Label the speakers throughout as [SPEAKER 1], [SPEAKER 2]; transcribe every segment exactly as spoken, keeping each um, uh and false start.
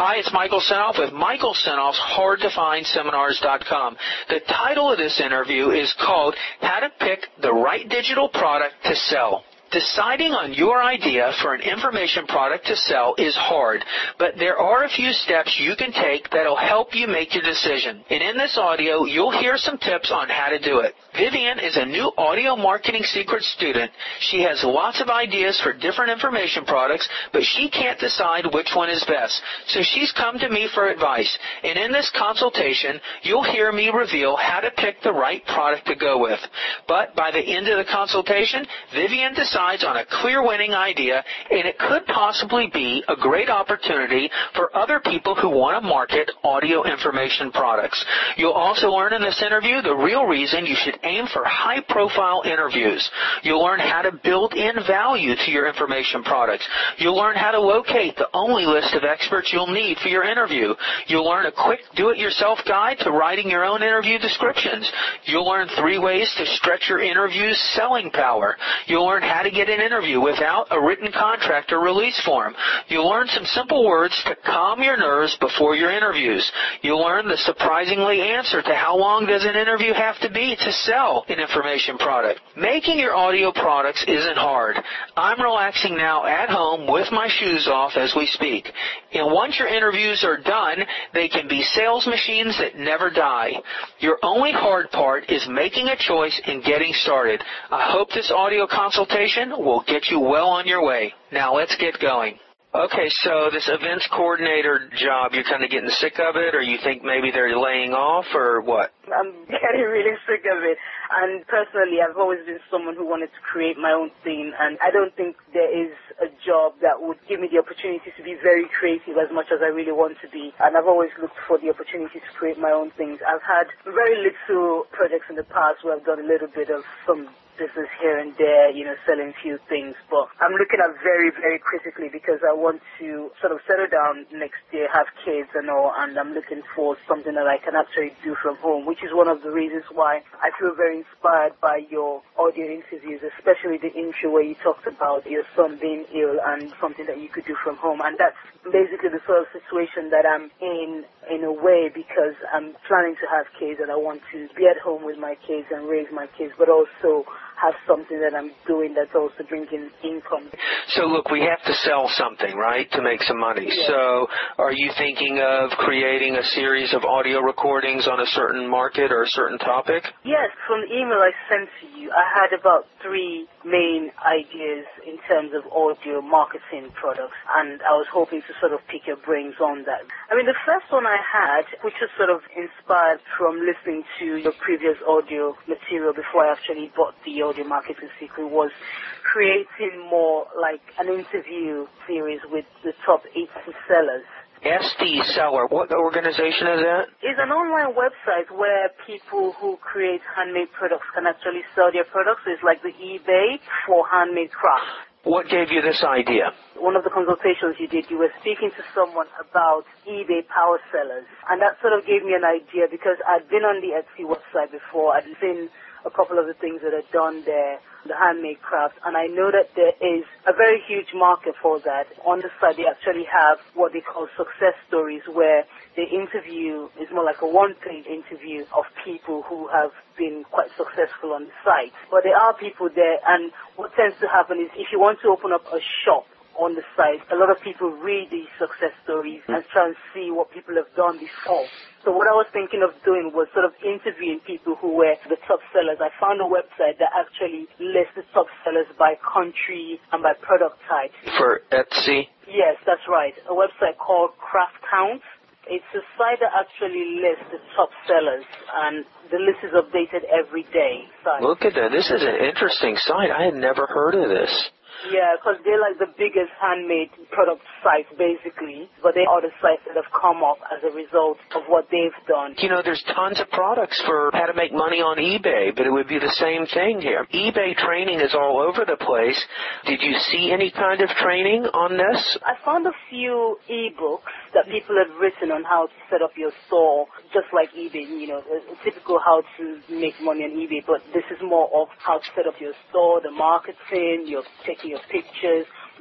[SPEAKER 1] Hi, it's Michael Senoff with Michael Senoff's hard to find seminars dot com. The title of this interview is called How to Pick the Right Digital Product to Sell. Deciding on your idea for an information product to sell is hard, but there are a few steps you can take that'll help you make your decision. And in this audio, you'll hear some tips on how to do it. Vivian is a new audio marketing secret student. She has lots of ideas for different information products, but she can't decide which one is best. So she's come to me for advice. And in this consultation, you'll hear me reveal how to pick the right product to go with. But by the end of the consultation, Vivian decides on a clear winning idea, and it could possibly be a great opportunity for other people who want to market audio information products. You'll also learn in this interview the real reason you should aim for high-profile interviews. You'll learn how to build in value to your information products. You'll learn how to locate the only list of experts you'll need for your interview. You'll learn a quick do-it-yourself guide to writing your own interview descriptions. You'll learn three ways to stretch your interview's selling power. You'll learn how to get an interview without a written contract or release form. You'll learn some simple words to calm your nerves before your interviews. You'll learn the surprisingly answer to how long does an interview have to be to sell an information product. Making your audio products isn't hard. I'm relaxing now at home with my shoes off as we speak. And once your interviews are done, they can be sales machines that never die. Your only hard part is making a choice and getting started. I hope this audio consultation will get you well on your way. Now let's get going. Okay, so this events coordinator job, you're kind of getting sick of it, or you think maybe they're laying off, or what?
[SPEAKER 2] I'm getting really sick of it. And personally, I've always been someone who wanted to create my own thing, and I don't think there is a job that would give me the opportunity to be very creative as much as I really want to be. And I've always looked for the opportunity to create my own things. I've had very little projects in the past where I've done a little bit of some business here and there, you know, selling a few things, but I'm looking at very, very critically because I want to sort of settle down next year, have kids and all, and I'm looking for something that I can actually do from home, which is one of the reasons why I feel very inspired by your audio interviews, especially the intro where you talked about your son being ill and something that you could do from home. And that's basically the sort of situation that I'm in, in a way, because I'm planning to have kids and I want to be at home with my kids and raise my kids, but also have something that I'm doing that's also bringing income.
[SPEAKER 1] So look, we have to sell something, right, to make some money.
[SPEAKER 2] Yes.
[SPEAKER 1] So are you thinking of creating a series of audio recordings on a certain market or a certain topic?
[SPEAKER 2] Yes, from the email I sent to you, I had about three main ideas in terms of audio marketing products, and I was hoping to sort of pick your brains on that. I mean, the first one I had, which was sort of inspired from listening to your previous audio material before I actually bought the audio marketing secret, was creating more like an interview series with the top eighty sellers.
[SPEAKER 1] S D Seller, what organization is that?
[SPEAKER 2] It's an online website where people who create handmade products can actually sell their products. It's like the eBay for handmade crafts.
[SPEAKER 1] What gave you this idea?
[SPEAKER 2] One of the consultations you did, you were speaking to someone about eBay power sellers. And that sort of gave me an idea because I'd been on the Etsy website before. I'd seen a couple of the things that are done there, the handmade crafts, and I know that there is a very huge market for that. On the site, they actually have what they call success stories, where the interview is more like a one-page interview of people who have been quite successful on the site. But there are people there, and what tends to happen is if you want to open up a shop on the site, a lot of people read these success stories and try and see what people have done before. So what I was thinking of doing was sort of interviewing people who were the top sellers. I found a website that actually lists the top sellers by country and by product type.
[SPEAKER 1] For Etsy?
[SPEAKER 2] Yes, that's right. A website called Craft Count. It's a site that actually lists the top sellers, and the list is updated every day. Site.
[SPEAKER 1] Look at that. This is an interesting site. I had never heard of this.
[SPEAKER 2] Yeah, because they're like the biggest handmade product sites, basically. But they are the sites that have come up as a result of what they've done.
[SPEAKER 1] You know, there's tons of products for how to make money on eBay, but it would be the same thing here. eBay training is all over the place. Did you see any kind of training on this?
[SPEAKER 2] I found a few e-books that people have written on how to set up your store, just like eBay, you know, a typical how to make money on eBay. But this is more of how to set up your store, the marketing, your taking your pictures.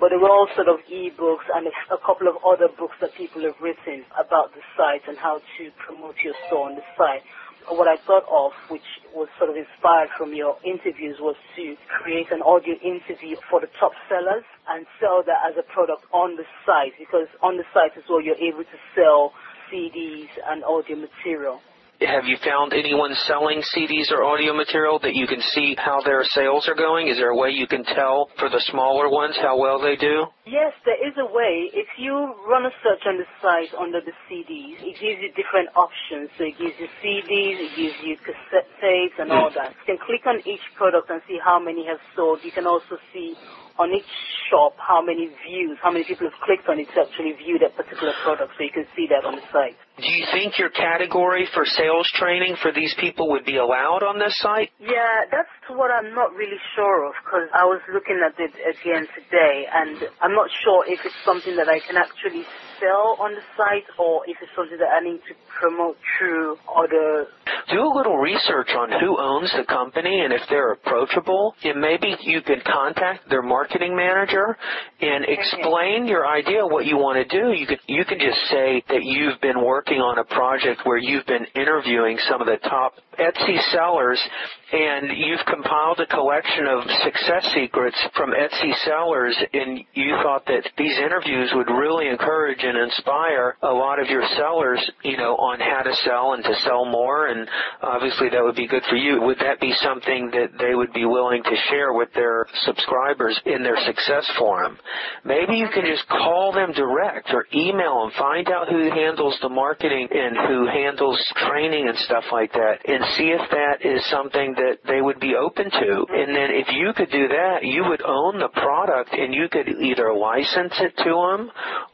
[SPEAKER 2] but there were all sort of e-books and a couple of other books that people have written about the site and how to promote your store on the site. What I thought of, which was sort of inspired from your interviews, was to create an audio interview for the top sellers and sell that as a product on the site, because on the site as well you're able to sell C Ds and audio material.
[SPEAKER 1] Have you found anyone selling C Ds or audio material that you can see how their sales are going? Is there a way you can tell for the smaller ones how well they do?
[SPEAKER 2] Yes, there is a way. If you run a search on the site under the C Ds, it gives you different options. So it gives you C Ds, it gives you cassette tapes and all that. You can click on each product and see how many have sold. You can also see on each shop how many views, how many people have clicked on it to actually view that particular product, so you can see that on the site.
[SPEAKER 1] Do you think your category for sales training for these people would be allowed on this site?
[SPEAKER 2] Yeah, that's what I'm not really sure of, because I was looking at it again today, and I'm not sure if it's something that I can actually sell on the site or if it's something that I need to promote through other...
[SPEAKER 1] Do a little research on who owns the company and if they're approachable, and maybe you can contact their marketing manager and explain your idea, what you want to do. You could, you can just say that you've been working on a project where you've been interviewing some of the top Etsy sellers, and you've compiled a collection of success secrets from Etsy sellers, and you thought that these interviews would really encourage and inspire a lot of your sellers, you know, on how to sell and to sell more, and obviously that would be good for you. Would that be something that they would be willing to share with their subscribers in their success forum? Maybe you can just call them direct or email them, find out who handles the marketing and who handles training and stuff like that, and see if that is something that they would be open to. And then if you could do that, you would own the product and you could either license it to them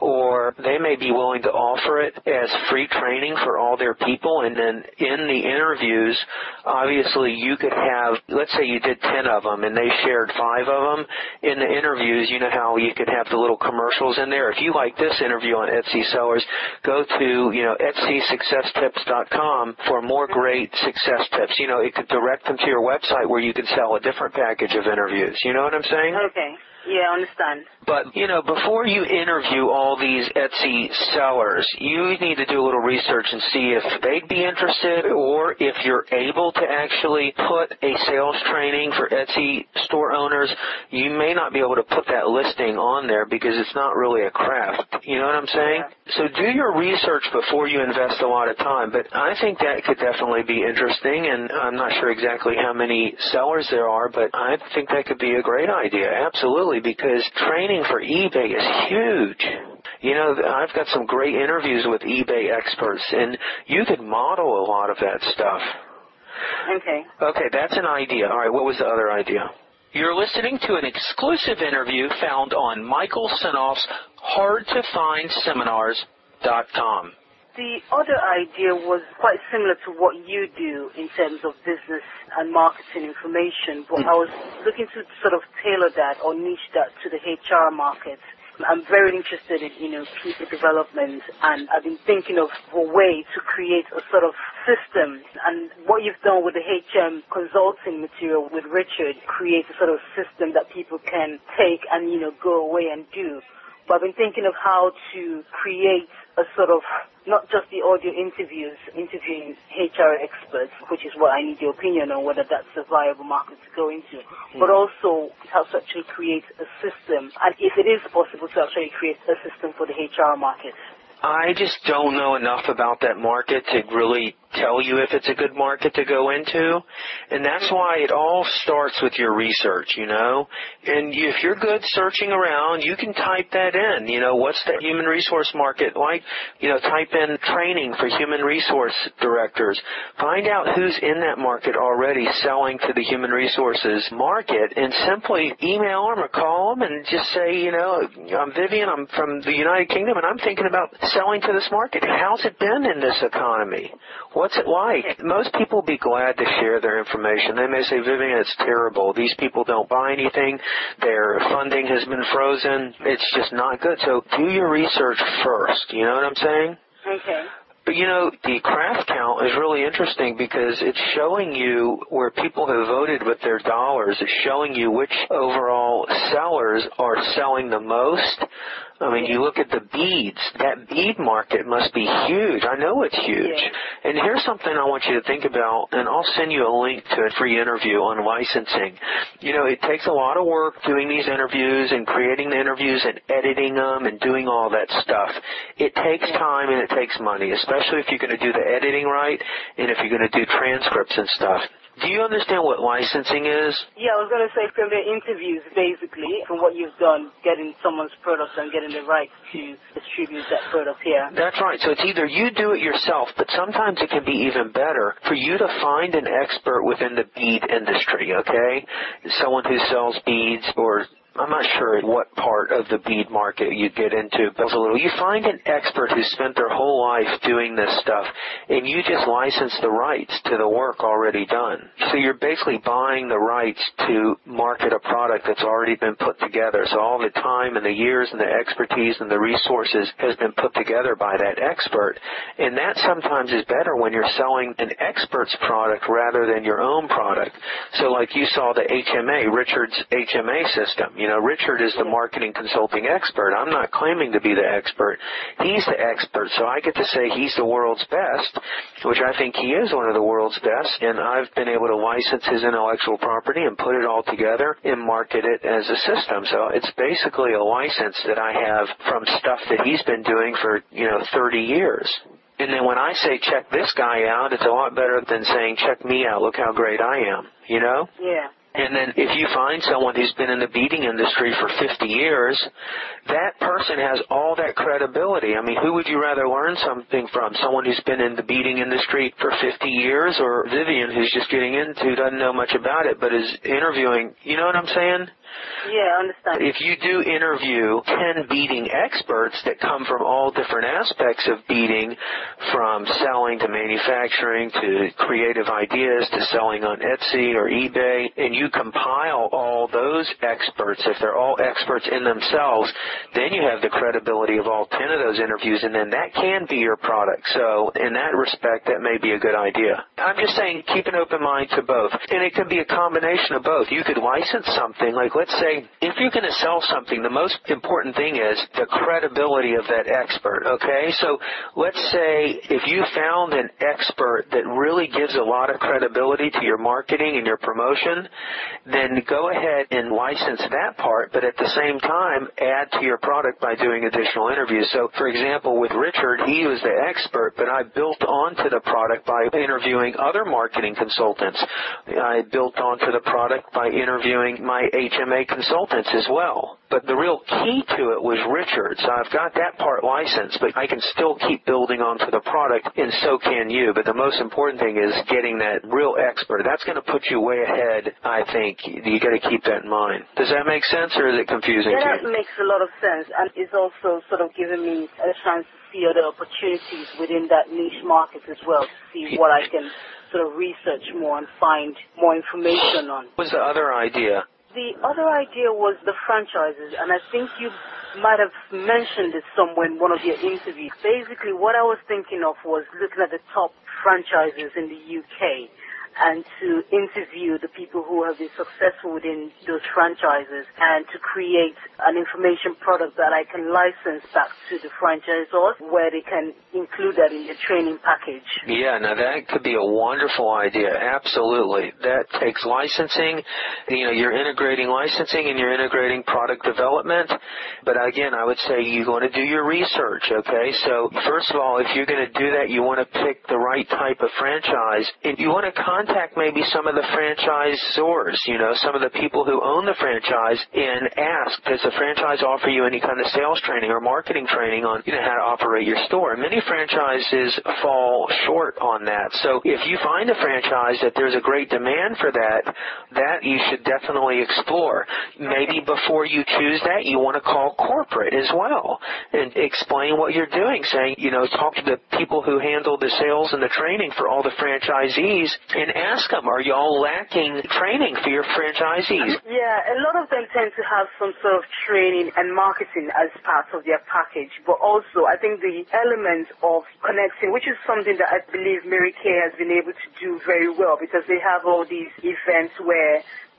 [SPEAKER 1] or they may be willing to offer it as free training for all their people. And then in the interviews, obviously you could have, let's say you did ten of them and they shared five of them. In the interviews, you know how you could have the little commercials in there. If you like this interview on Etsy sellers, go to, you know, etsy success tips dot com for more great success tips. You know, it could direct them to your website where you could sell a different package of interviews. You know what I'm saying?
[SPEAKER 2] Okay. Yeah, I understand.
[SPEAKER 1] But, you know, before you interview all these Etsy sellers, you need to do a little research and see if they'd be interested or if you're able to actually put a sales training for Etsy store owners. You may not be able to put that listing on there because it's not really a craft. You know what I'm saying? Yeah. So do your research before you invest a lot of time. But I think that could definitely be interesting, and I'm not sure exactly how many sellers there are, but I think that could be a great idea. Absolutely. Because training for eBay is huge. You know, I've got some great interviews with eBay experts, and you could model a lot of that stuff.
[SPEAKER 2] Okay.
[SPEAKER 1] Okay, that's an idea. All right, what was the other idea? You're listening to an exclusive interview found on Michael Senoff's hard to find seminars dot com.
[SPEAKER 2] The other idea was quite similar to what you do in terms of business and marketing information, but I was looking to sort of tailor that or niche that to the H R market. I'm very interested in, you know, people development, and I've been thinking of a way to create a sort of system. And what you've done with the H M consulting material with Richard, create a sort of system that people can take and, you know, go away and do. But I've been thinking of how to create a sort of, not just the audio interviews, interviewing H R experts, which is what I need your opinion on, whether that's a viable market to go into, mm. but also how to actually create a system, and if it is possible to actually create a system for the H R market.
[SPEAKER 1] I just don't know enough about that market to really tell you if it's a good market to go into, and that's why it all starts with your research, you know. And if you're good searching around, you can type that in, you know, what's the human resource market like? You know, type in training for human resource directors. Find out who's in that market already selling to the human resources market, and simply email them or call them and just say, you know, I'm Vivian, I'm from the United Kingdom, and I'm thinking about selling to this market. How's it been in this economy? What's it like? Most people will be glad to share their information. They may say, Vivian, it's terrible. These people don't buy anything. Their funding has been frozen. It's just not good. So do your research first. You know what I'm saying?
[SPEAKER 2] Okay.
[SPEAKER 1] But, you know, the craft count is really interesting because it's showing you where people have voted with their dollars. It's showing you which overall how sellers are selling the most. I mean, you look at the beads. That bead market must be huge. I know it's huge.
[SPEAKER 2] Yeah.
[SPEAKER 1] And here's something I want you to think about, and I'll send you a link to a free interview on licensing. You know, it takes a lot of work doing these interviews and creating the interviews and editing them and doing all that stuff. It takes time and it takes money, especially if you're going to do the editing right and if you're going to do transcripts and stuff. Do you understand what licensing is?
[SPEAKER 2] Yeah, I was going to say from the interviews, basically, from what you've done, getting someone's product and getting the rights to distribute that product here.
[SPEAKER 1] That's right. So it's either you do it yourself, but sometimes it can be even better for you to find an expert within the bead industry, okay? Someone who sells beads, or I'm not sure what part of the bead market you get into, but a little. You find an expert who spent their whole life doing this stuff, and you just license the rights to the work already done. So you're basically buying the rights to market a product that's already been put together. So all the time and the years and the expertise and the resources has been put together by that expert. And that sometimes is better when you're selling an expert's product rather than your own product. So like you saw the H M A, Richard's H M A system. You know, Richard is the marketing consulting expert. I'm not claiming to be the expert. He's the expert, so I get to say he's the world's best, which I think he is one of the world's best, and I've been able to license his intellectual property and put it all together and market it as a system. So it's basically a license that I have from stuff that he's been doing for, you know, thirty years. And then when I say check this guy out, it's a lot better than saying check me out, look how great I am, you know?
[SPEAKER 2] Yeah.
[SPEAKER 1] And then if you find someone who's been in the beading industry for fifty years, that person has all that credibility. I mean, who would you rather learn something from? Someone who's been in the beading industry for fifty years, or Vivian, who's just getting into, doesn't know much about it, but is interviewing? You know what I'm saying?
[SPEAKER 2] Yeah, I understand.
[SPEAKER 1] If you do interview ten beading experts that come from all different aspects of beading, from selling to manufacturing to creative ideas to selling on Etsy or eBay, and you compile all those experts, if they're all experts in themselves, then you have the credibility of all ten of those interviews, and then that can be your product. So in that respect, that may be a good idea. I'm just saying keep an open mind to both. And it could be a combination of both. You could license something, like let's say if you're going to sell something, the most important thing is the credibility of that expert, okay? So let's say if you found an expert that really gives a lot of credibility to your marketing and your promotion, then go ahead and license that part, but at the same time, add to your product by doing additional interviews. So, for example, with Richard, he was the expert, but I built onto the product by interviewing other marketing consultants. I built onto the product by interviewing my H M A consultants as well. But the real key to it was Richard. So I've got that part licensed, but I can still keep building onto the product, and so can you. But the most important thing is getting that real expert. That's going to put you way ahead, I think. You got to keep that in mind. Does that make sense, or is it confusing
[SPEAKER 2] yeah,
[SPEAKER 1] to you?
[SPEAKER 2] That makes a lot of sense, and it's also sort of giving me a chance to see other opportunities within that niche market as well, to see what I can sort of research more and find more information on.
[SPEAKER 1] What was the other idea?
[SPEAKER 2] The other idea was the franchises, and I think you might have mentioned it somewhere in one of your interviews. Basically, what I was thinking of was looking at the top franchises in the U K and to interview the people who have been successful within those franchises and to create an information product that I can license back to the franchisors where they can include that in the training package.
[SPEAKER 1] Yeah, now that could be a wonderful idea. Absolutely. That takes licensing. You know, you're integrating licensing and you're integrating product development. But again, I would say you want to do your research, okay? So first of all, if you're going to do that, you want to pick the right type of franchise, and you want to contact maybe some of the franchisors, you know, some of the people who own the franchise, and ask, does the franchise offer you any kind of sales training or marketing training on, you know, how to operate your store? Many franchises fall short on that. So if you find a franchise that there's a great demand for that, that you should definitely explore. Maybe before you choose that, you want to call corporate as well and explain what you're doing, saying, you know, talk to the people who handle the sales and the training for all the franchisees and ask them, are y'all lacking training for your franchisees?
[SPEAKER 2] Yeah, a lot of them tend to have some sort of training and marketing as part of their package, but also I think the element of connecting, which is something that I believe Mary Kay has been able to do very well, because they have all these events where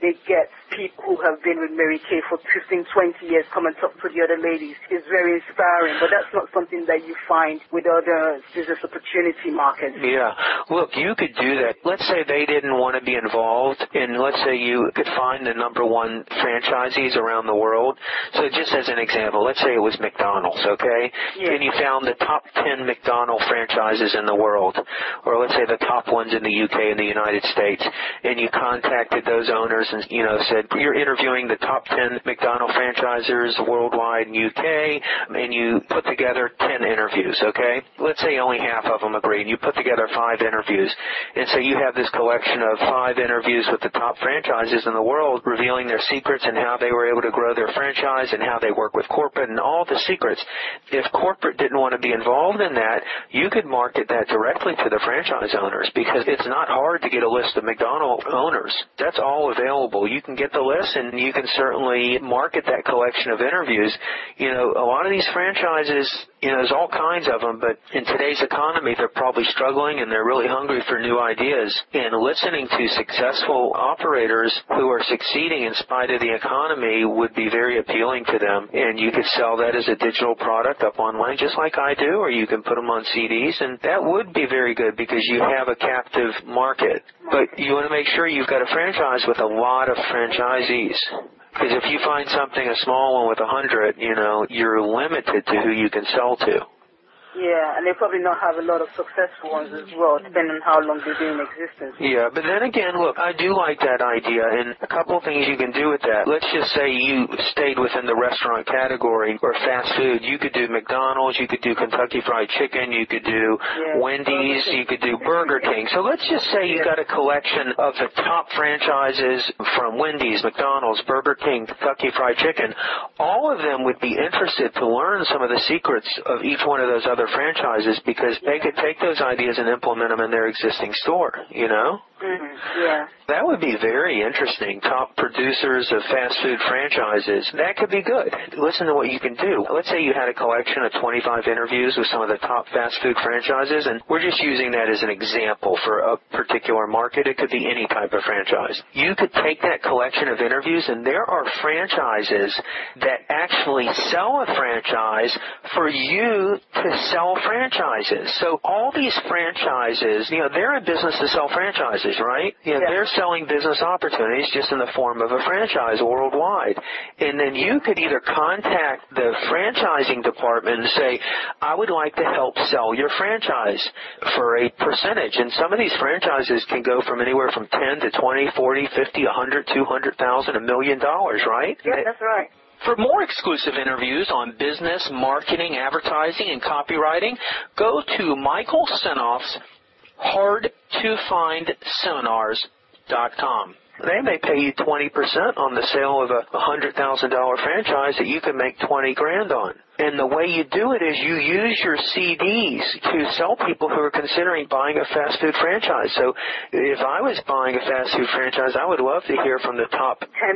[SPEAKER 2] they get people who have been with Mary Kay for fifteen, twenty years come and talk to the other ladies. It's very inspiring, but that's not something that you find with other business opportunity markets.
[SPEAKER 1] Yeah. Look, you could do that. Let's say they didn't want to be involved, and let's say you could find the number one franchisees around the world. So just as an example, let's say it was McDonald's, okay?
[SPEAKER 2] Yeah.
[SPEAKER 1] And you found the top ten McDonald's franchises in the world, or let's say the top ones in the U K and the United States, and you contacted those owners and, you know, said, you're interviewing the top ten McDonald's franchisers worldwide in U K, and you put together ten interviews, okay? Let's say only half of them agreed. You put together five interviews, and so you have this collection of five interviews with the top franchises in the world, revealing their secrets and how they were able to grow their franchise and how they work with corporate and all the secrets. If corporate didn't want to be involved in that, you could market that directly to the franchise owners, because it's not hard to get a list of McDonald's owners. That's all available. You can get the list, and you can certainly market that collection of interviews. You know, a lot of these franchises, you know, there's all kinds of them, but in today's economy, they're probably struggling and they're really hungry for new ideas. And listening to successful operators who are succeeding in spite of the economy would be very appealing to them. And you could sell that as a digital product up online, just like I do, or you can put them on C Ds, and that would be very good because you have a captive market. But you want to make sure you've got a franchise with a lot of franchisees. Because if you find something, a small one with a hundred, you know, you're limited to who you can sell to.
[SPEAKER 2] Yeah, and they probably not have a lot of successful ones as well, depending on how long they've been in existence.
[SPEAKER 1] Yeah, but then again, look, I do like that idea, and a couple of things you can do with that. Let's just say you stayed within the restaurant category or fast food. You could do McDonald's, you could do Kentucky Fried Chicken, you could do yeah, Wendy's, you could do Burger King. So let's just say you got a collection of the top franchises from Wendy's, McDonald's, Burger King, Kentucky Fried Chicken. All of them would be interested to learn some of the secrets of each one of those other franchises, because they could take those ideas and implement them in their existing store, you know?
[SPEAKER 2] Mm-hmm. Yeah.
[SPEAKER 1] That would be very interesting. Top producers of fast food franchises. That could be good. Listen to what you can do. Let's say you had a collection of twenty-five interviews with some of the top fast food franchises, and we're just using that as an example for a particular market. It could be any type of franchise. You could take that collection of interviews, and there are franchises that actually sell a franchise for you to sell franchises. So all these franchises, you know, they're in business to sell franchises, right? You know,
[SPEAKER 2] yeah.
[SPEAKER 1] They're selling business opportunities just in the form of a franchise worldwide. And then you could either contact the franchising department and say, I would like to help sell your franchise for a percentage. And some of these franchises can go from anywhere from ten to twenty, forty, fifty, a hundred, two hundred thousand, a million dollars, right?
[SPEAKER 2] Yeah, that's right.
[SPEAKER 1] For more exclusive interviews on business, marketing, advertising, and copywriting, go to Michael Senoff's hard to find seminars dot com. They may pay you twenty percent on the sale of a one hundred thousand dollars franchise that you can make twenty grand on. And the way you do it is you use your C Ds to sell people who are considering buying a fast food franchise. So if I was buying a fast food franchise, I would love to hear from the top.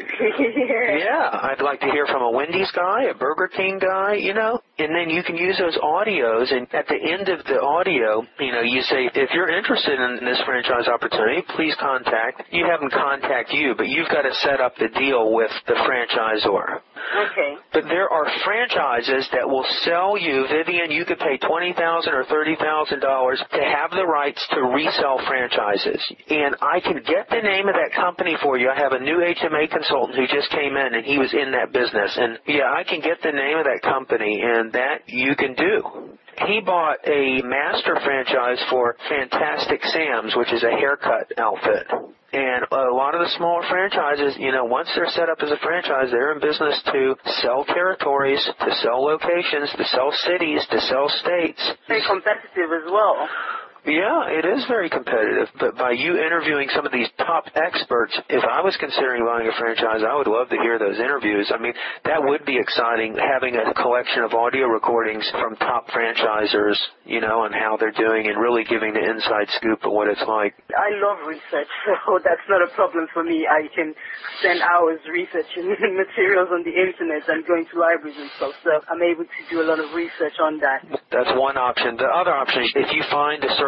[SPEAKER 1] Yeah, I'd like to hear from a Wendy's guy, a Burger King guy, you know. And then you can use those audios, and at the end of the audio, you know, you say, if you're interested in this franchise opportunity, please contact. You have them contact you, but you've got to set up the deal with the franchisor.
[SPEAKER 2] Okay.
[SPEAKER 1] But there are franchises that will sell you, Vivian, you could pay twenty thousand dollars or thirty thousand dollars to have the rights to resell franchises. And I can get the name of that company for you. I have a new H M A consultant who just came in, and he was in that business. And, yeah, I can get the name of that company, and that you can do. He bought a master franchise for Fantastic Sam's, which is a haircut outfit. And a lot of the smaller franchises, you know, once they're set up as a franchise, they're in business to sell territories, to sell locations, to sell cities, to sell states.
[SPEAKER 2] Very competitive as well.
[SPEAKER 1] Yeah, it is very competitive, but by you interviewing some of these top experts, if I was considering buying a franchise, I would love to hear those interviews. I mean, that would be exciting, having a collection of audio recordings from top franchisers, you know, and how they're doing, and really giving the inside scoop of what it's like.
[SPEAKER 2] I love research, so that's not a problem for me. I can spend hours researching materials on the internet and going to libraries and stuff, so I'm able to do a lot of research on that.
[SPEAKER 1] That's one option. The other option is if you find a certain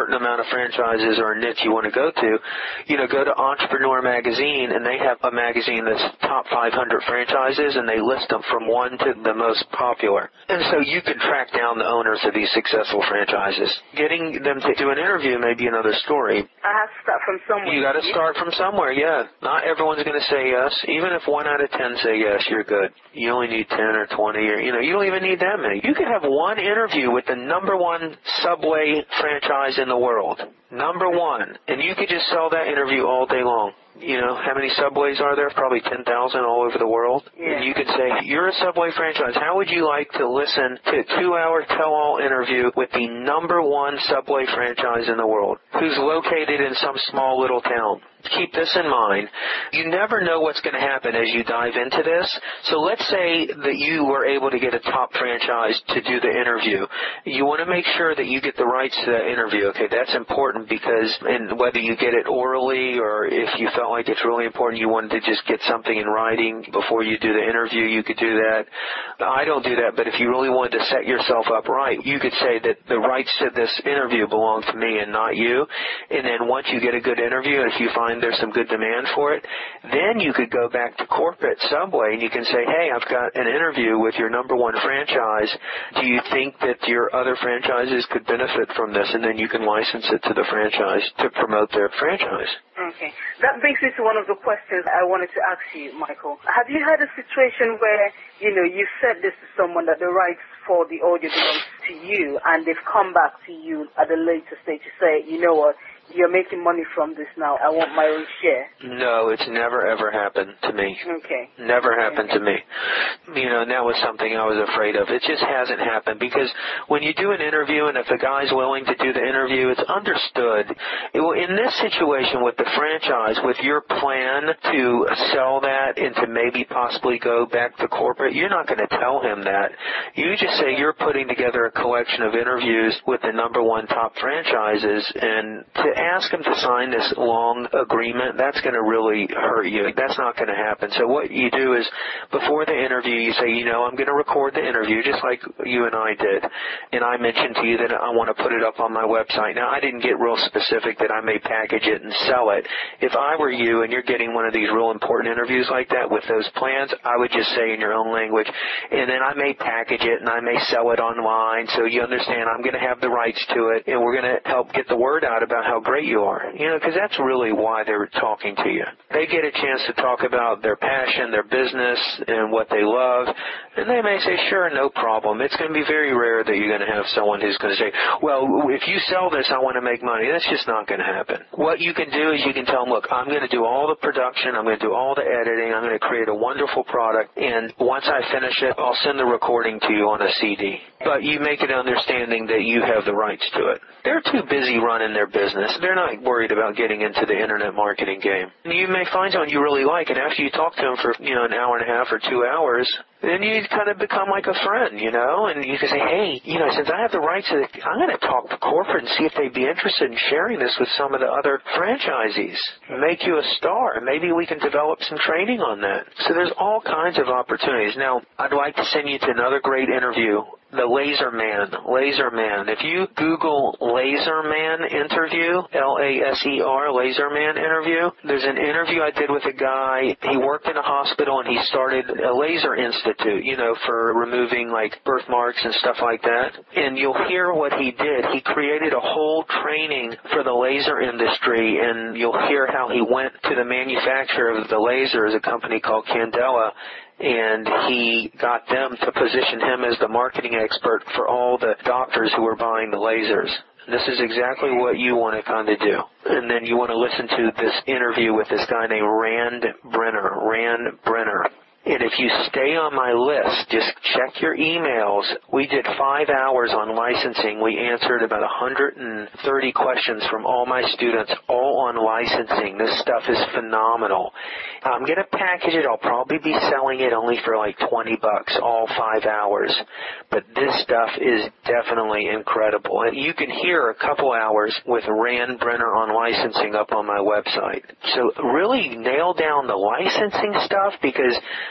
[SPEAKER 1] certain amount of franchises or a niche you want to go to, you know, go to Entrepreneur Magazine, and they have a magazine that's top five hundred franchises, and they list them from one to the most popular. And so you can track down the owners of these successful franchises. Getting them to do an interview may be another story.
[SPEAKER 2] I have to start from somewhere.
[SPEAKER 1] You got to start from somewhere, yeah. Not everyone's going to say yes. Even if one out of ten say yes, you're good. You only need ten or twenty, or, you know, you don't even need that many. You could have one interview with the number one Subway franchise in the world. Number one. And you could just sell that interview all day long. You know, how many Subways are there? Probably ten thousand all over the world.
[SPEAKER 2] Yeah.
[SPEAKER 1] And you could say, you're a Subway franchise. How would you like to listen to a two-hour tell-all interview with the number one Subway franchise in the world, who's located in some small little town? Keep this in mind. You never know what's going to happen as you dive into this. So let's say that you were able to get a top franchise to do the interview. You want to make sure that you get the rights to that interview. Okay, that's important because, and whether you get it orally or if you felt like it's really important, you wanted to just get something in writing before you do the interview, you could do that. I don't do that, but if you really wanted to set yourself up right, you could say that the rights to this interview belong to me and not you. And then once you get a good interview, and if you find there's some good demand for it, then you could go back to corporate Subway and you can say, hey, I've got an interview with your number one franchise. Do you think that your other franchises could benefit from this? And then you can license it to the franchise to promote their franchise.
[SPEAKER 2] Okay. That brings me to one of the questions I wanted to ask you, Michael. Have you had a situation where, you know, you said this to someone that the rights for the audio belongs to you, and they've come back to you at a later stage to say, you know what, you're making money from this now, I want my own share?
[SPEAKER 1] No, it's never ever happened to me.
[SPEAKER 2] Okay.
[SPEAKER 1] Never happened
[SPEAKER 2] okay.
[SPEAKER 1] to me. You know, and that was something I was afraid of. It just hasn't happened because when you do an interview and if the guy's willing to do the interview, it's understood. It, in this situation with the franchise, with your plan to sell that and to maybe possibly go back to corporate, you're not going to tell him that. You just say you're putting together a collection of interviews with the number one top franchises, and to ask him to sign this long agreement, that's going to really hurt you. That's not going to happen. So what you do is before the interview, you say, you know, I'm going to record the interview just like you and I did. And I mentioned to you that I want to put it up on my website. Now, I didn't get real specific that I may package it and sell it. If I were you and you're getting one of these real important interviews like that with those plans, I would just say in your own language, and then I may package it and I may sell it online so you understand I'm going to have the rights to it, and we're going to help get the word out about how great you are. You know, because that's really why they're talking to you. They get a chance to talk about their passion, their business, and what they love, and they may say, sure, no problem. It's going to be very rare that you're going to have someone who's going to say, well, if you sell this, I want to make money. That's just not going to happen. What you can do is you can tell them, look, I'm going to do all the production, I'm going to do all the editing, I'm going to create a wonderful product, and once I finish it, I'll send the recording to you on a C D. But you make it understanding that you have the rights to it. They're too busy running their business. They're not worried about getting into the internet marketing game. You may find someone you really like, and after you talk to them for, you know, an hour and a half or two hours, then you kind of become like a friend, you know, and you can say, hey, you know, since I have the rights to it, I'm going to talk to corporate and see if they'd be interested in sharing this with some of the other franchisees. Make you a star, and maybe we can develop some training on that. So there's all kinds of opportunities. Now, I'd like to send you to another great interview. The Laser Man. Laser Man. If you Google Laser Man interview, L A S E R, Laser Man interview, there's an interview I did with a guy. He worked in a hospital and he started a laser institute, you know, for removing like birthmarks and stuff like that. And you'll hear what he did. He created a whole training for the laser industry, and you'll hear how he went to the manufacturer of the lasers, a company called Candela, and he got them to position him as the marketing expert for all the doctors who were buying the lasers. This is exactly what you want to kind of do. And then you want to listen to this interview with this guy named Rand Brenner. Rand Brenner. And if you stay on my list, just check your emails. We did five hours on licensing. We answered about one hundred thirty questions from all my students, all on licensing. This stuff is phenomenal. I'm going to package it. I'll probably be selling it only for like twenty bucks, all five hours. But this stuff is definitely incredible. And you can hear a couple hours with Rand Brenner on licensing up on my website. So really nail down the licensing stuff, because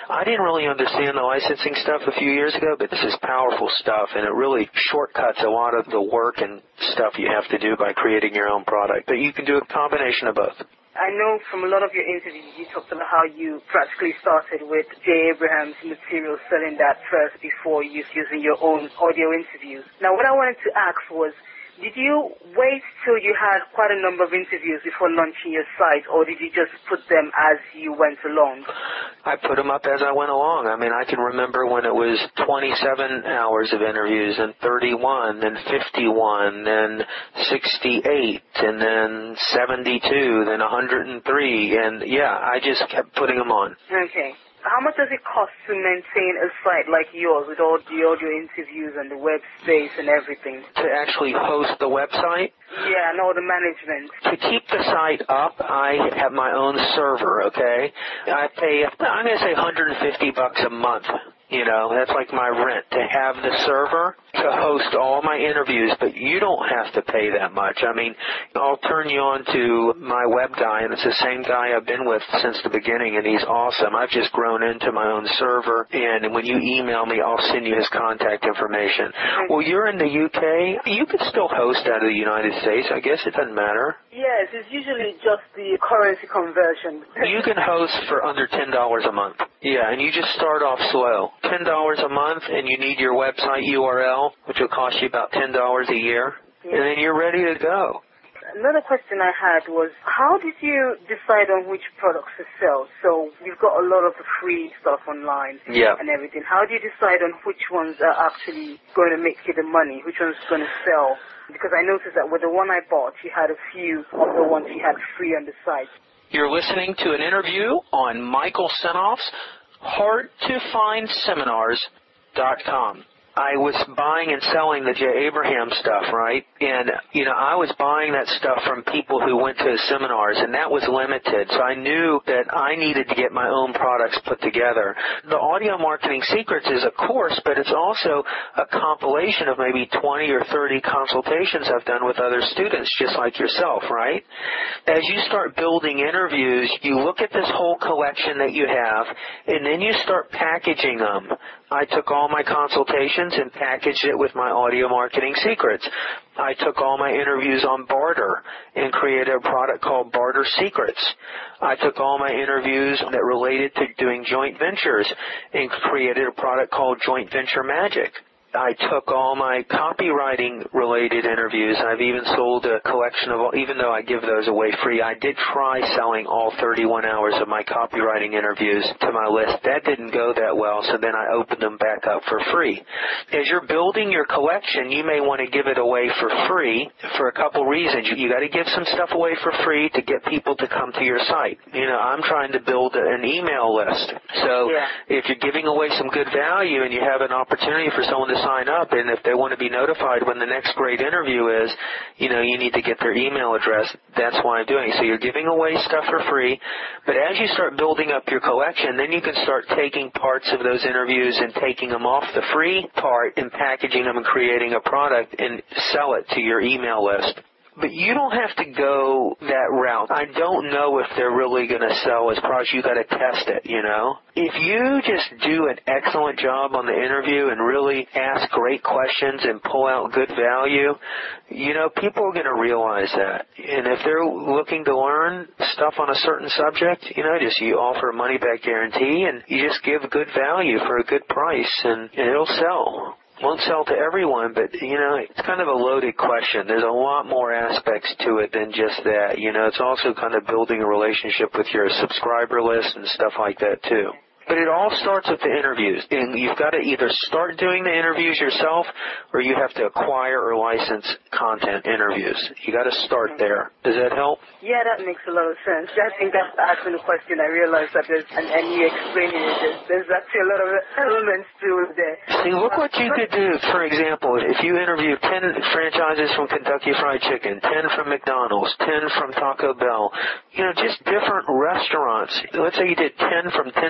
[SPEAKER 1] I didn't really understand the licensing stuff a few years ago, but this is powerful stuff, and it really shortcuts a lot of the work and stuff you have to do by creating your own product. But you can do a combination of both.
[SPEAKER 2] I know from a lot of your interviews you talked about how you practically started with Jay Abraham's material, selling that first before you using your own audio interviews. Now, what I wanted to ask was, did you wait till you had quite a number of interviews before launching your site, or did you just put them as you went along?
[SPEAKER 1] I put them up as I went along. I mean, I can remember when it was twenty-seven hours of interviews, and thirty-one, then fifty-one, then sixty-eight, and then seventy-two, then one hundred three, and yeah, I just kept putting them on.
[SPEAKER 2] Okay. How much does it cost to maintain a site like yours with all the audio interviews and the web space and everything?
[SPEAKER 1] To actually host the website?
[SPEAKER 2] Yeah, and all the management.
[SPEAKER 1] To keep the site up, I have my own server, okay? I pay, I'm going to say one hundred fifty bucks a month. You know, that's like my rent, to have the server to host all my interviews, but you don't have to pay that much. I mean, I'll turn you on to my web guy, and it's the same guy I've been with since the beginning, and he's awesome. I've just grown into my own server, and when you email me, I'll send you his contact information. Well, you're in the U K. You could still host out of the United States. I guess it doesn't matter.
[SPEAKER 2] Yes, it's usually just the currency conversion.
[SPEAKER 1] You can host for under ten dollars a month. Yeah, and you just start off slow. ten dollars a month, and you need your website U R L, which will cost you about ten dollars a year, yeah. And then you're ready to go.
[SPEAKER 2] Another question I had was, how did you decide on which products to sell? So we've got a lot of the free stuff online,
[SPEAKER 1] yeah,
[SPEAKER 2] and everything. How do you decide on which ones are actually going to make you the money, which one's going to sell? Because I noticed that with the one I bought, you had a few of the ones you had free on the site.
[SPEAKER 1] You're listening to an interview on Michael Senoff's hard to find seminars dot com. I was buying and selling the Jay Abraham stuff, right? And, you know, I was buying that stuff from people who went to his seminars, and that was limited. So I knew that I needed to get my own products put together. The Audio Marketing Secrets is a course, but it's also a compilation of maybe twenty or thirty consultations I've done with other students, just like yourself, right? As you start building interviews, you look at this whole collection that you have, and then you start packaging them. I took all my consultations and packaged it with my Audio Marketing Secrets. I took all my interviews on barter and created a product called Barter Secrets. I took all my interviews that related to doing joint ventures and created a product called Joint Venture Magic. I took all my copywriting-related interviews. I've even sold a collection of, even though I give those away free, I did try selling all thirty-one hours of my copywriting interviews to my list. That didn't go that well, so then I opened them back up for free. As you're building your collection, you may want to give it away for free for a couple reasons. You, you got to give some stuff away for free to get people to come to your site. You know, I'm trying to build an email list. So
[SPEAKER 2] yeah.
[SPEAKER 1] If you're giving away some good value and you have an opportunity for someone to sign up, and if they want to be notified when the next great interview is, you know, you need to get their email address. That's why I'm doing it. So you're giving away stuff for free, but as you start building up your collection, then you can start taking parts of those interviews and taking them off the free part and packaging them and creating a product and sell it to your email list. But you don't have to go that route. I don't know if they're really going to sell as far as you got to test it, you know. If you just do an excellent job on the interview and really ask great questions and pull out good value, you know, people are going to realize that. And if they're looking to learn stuff on a certain subject, you know, just you offer a money-back guarantee and you just give good value for a good price, and, and it'll sell. Won't sell to everyone, but, you know, it's kind of a loaded question. There's a lot more aspects to it than just that. You know, it's also kind of building a relationship with your subscriber list and stuff like that, too. But it all starts with the interviews. And you've got to either start doing the interviews yourself or you have to acquire or license content interviews. You got to start there. Does that help?
[SPEAKER 2] Yeah, that makes a lot of sense. I think that's asking the question. I realized that there's, and, and you explaining it, there's, there's actually a lot of elements to it there.
[SPEAKER 1] See, look what you could do. For example, if you interview ten franchises from Kentucky Fried Chicken, ten from McDonald's, ten from Taco Bell, you know, just different restaurants. Let's say you did ten from ten different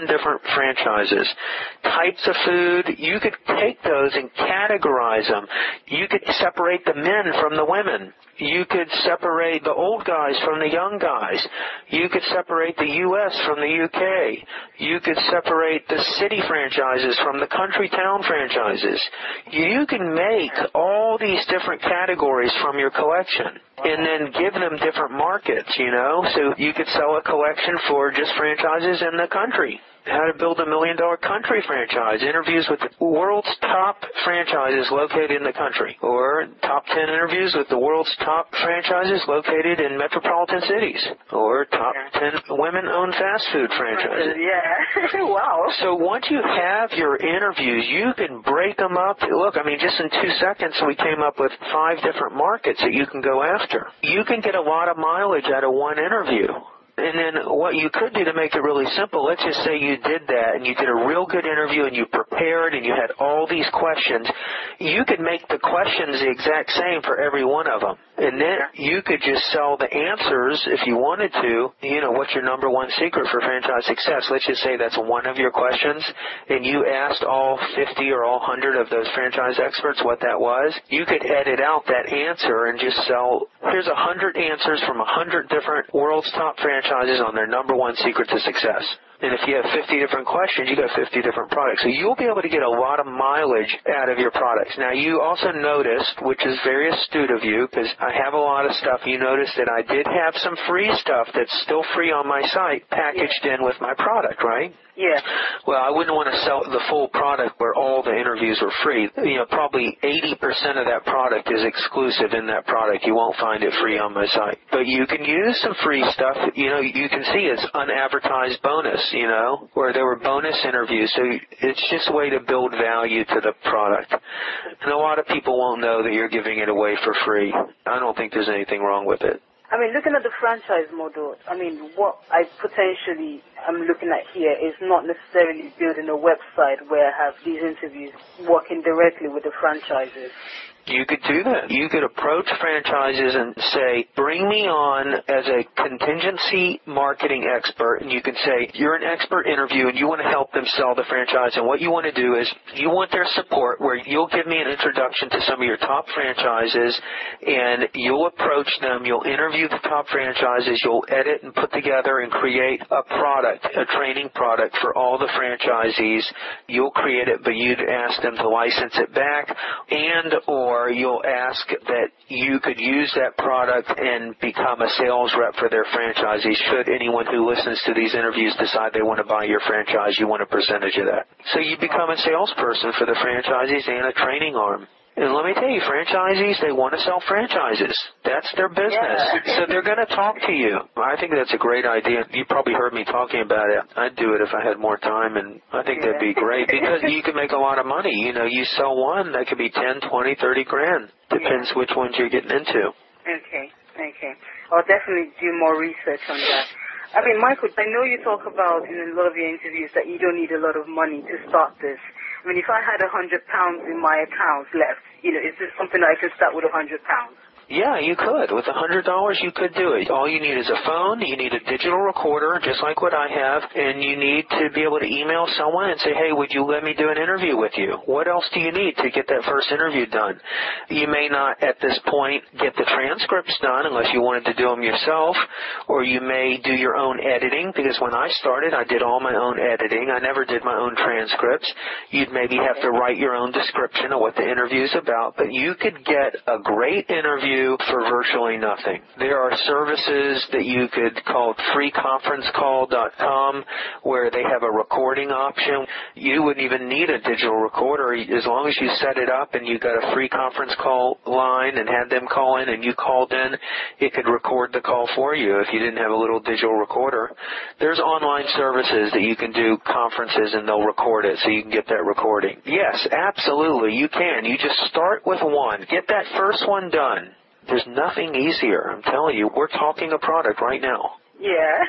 [SPEAKER 1] franchises. Types of food, you could take those and categorize them. You could separate the men from the women. You could separate the old guys from the young guys. You could separate the U S from the U K. You could separate the city franchises from the country town franchises. You can make all these different categories from your collection and then give them different markets, you know. So you could sell a collection for just franchises in the country. How to build a million-dollar country franchise, interviews with the world's top franchises located in the country, or top ten interviews with the world's top franchises located in metropolitan cities, or top ten women-owned fast food franchises.
[SPEAKER 2] Yeah. Wow.
[SPEAKER 1] So once you have your interviews, you can break them up. Look, I mean, just in two seconds, we came up with five different markets that you can go after. You can get a lot of mileage out of one interview. And then what you could do to make it really simple, let's just say you did that and you did a real good interview and you prepared and you had all these questions. You could make the questions the exact same for every one of them. And then you could just sell the answers if you wanted to. You know, what's your number one secret for franchise success? Let's just say that's one of your questions and you asked all fifty or all one hundred of those franchise experts what that was. You could edit out that answer and just sell, here's one hundred answers from one hundred different world's top franchises on their number one secret to success. And if you have fifty different questions, you got fifty different products. So you'll be able to get a lot of mileage out of your products. Now, you also noticed, which is very astute of you, because I have a lot of stuff, you noticed that I did have some free stuff that's still free on my site packaged in with my product, right?
[SPEAKER 2] Yeah.
[SPEAKER 1] Well, I wouldn't want to sell the full product where all the interviews were free. You know, probably eighty percent of that product is exclusive in that product. You won't find it free on my site. But you can use some free stuff. You know, you can see it's unadvertised bonus, you know, where there were bonus interviews. So it's just a way to build value to the product. And a lot of people won't know that you're giving it away for free. I don't think there's anything wrong with it.
[SPEAKER 2] I mean, looking at the franchise model, I mean, what I potentially am looking at here is not necessarily building a website where I have these interviews working directly with the franchises.
[SPEAKER 1] You could do that. You could approach franchises and say, bring me on as a contingency marketing expert. And you can say, you're an expert interview and you want to help them sell the franchise. And what you want to do is you want their support where you'll give me an introduction to some of your top franchises and you'll approach them. You'll interview the top franchises. You'll edit and put together and create a product, a training product for all the franchisees. You'll create it, but you'd ask them to license it back and or Or you'll ask that you could use that product and become a sales rep for their franchisees. Should anyone who listens to these interviews decide they want to buy your franchise, you want a percentage of that. So you become a salesperson for the franchisees and a training arm. And let me tell you, franchisees, they want to sell franchises. That's their business. Yeah. So they're going to talk to you. I think that's a great idea. You probably heard me talking about it. I'd do it if I had more time, and I think yeah. that'd be great because you can make a lot of money. You know, you sell one, that could be ten, twenty, thirty grand. Depends yeah. which ones you're getting into.
[SPEAKER 2] Okay, okay. I'll definitely do more research on that. I mean, Michael, I know you talk about in a lot of your interviews that you don't need a lot of money to start this. I mean, if I had a hundred pounds in my account left, you know, is this something I can start with a hundred pounds?
[SPEAKER 1] Yeah, you could. With a hundred dollars, you could do it. All you need is a phone. You need a digital recorder, just like what I have, and you need to be able to email someone and say, hey, would you let me do an interview with you? What else do you need to get that first interview done? You may not, at this point, get the transcripts done unless you wanted to do them yourself, or you may do your own editing, because when I started, I did all my own editing. I never did my own transcripts. You'd maybe have to write your own description of what the interview's about, but you could get a great interview for virtually nothing. There are services that you could call free conference call dot com where they have a recording option. You wouldn't even need a digital recorder as long as you set it up and you got a free conference call line and had them call in and you called in, it could record the call for you if you didn't have a little digital recorder. There's online services that you can do conferences and they'll record it so you can get that recording. Yes, absolutely, you can. You just start with one. Get that first one done. There's nothing easier. I'm telling you, we're talking a product right now.
[SPEAKER 2] Yeah.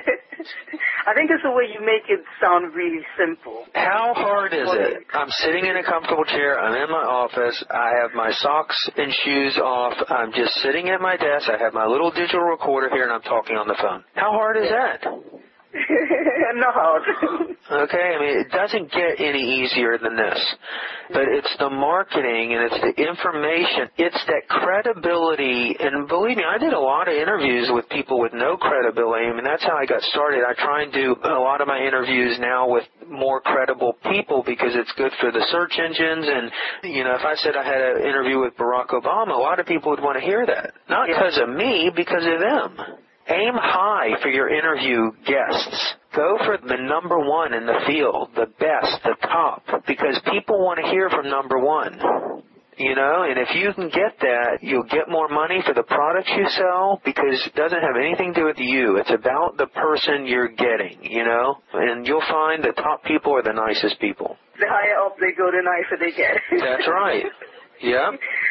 [SPEAKER 2] I think it's the way you make it sound really simple.
[SPEAKER 1] How hard is it? I'm sitting in a comfortable chair. I'm in my office. I have my socks and shoes off. I'm just sitting at my desk. I have my little digital recorder here, and I'm talking on the phone. How hard is that?
[SPEAKER 2] Not hard.
[SPEAKER 1] Okay, I mean, it doesn't get any easier than this. But it's the marketing and it's the information. It's that credibility. And believe me, I did a lot of interviews with people with no credibility. I mean, that's how I got started. I try and do a lot of my interviews now with more credible people because it's good for the search engines. And, you know, if I said I had an interview with Barack Obama, a lot of people would want to hear that. Not because of me, because of them. Aim high for your interview guests. Go for the number one in the field, the best, the top, because people want to hear from number one. You know, and if you can get that, you'll get more money for the products you sell because it doesn't have anything to do with you. It's about the person you're getting, you know, and you'll find the top people are the nicest people.
[SPEAKER 2] The higher up they go, the nicer they get.
[SPEAKER 1] That's right. Yeah.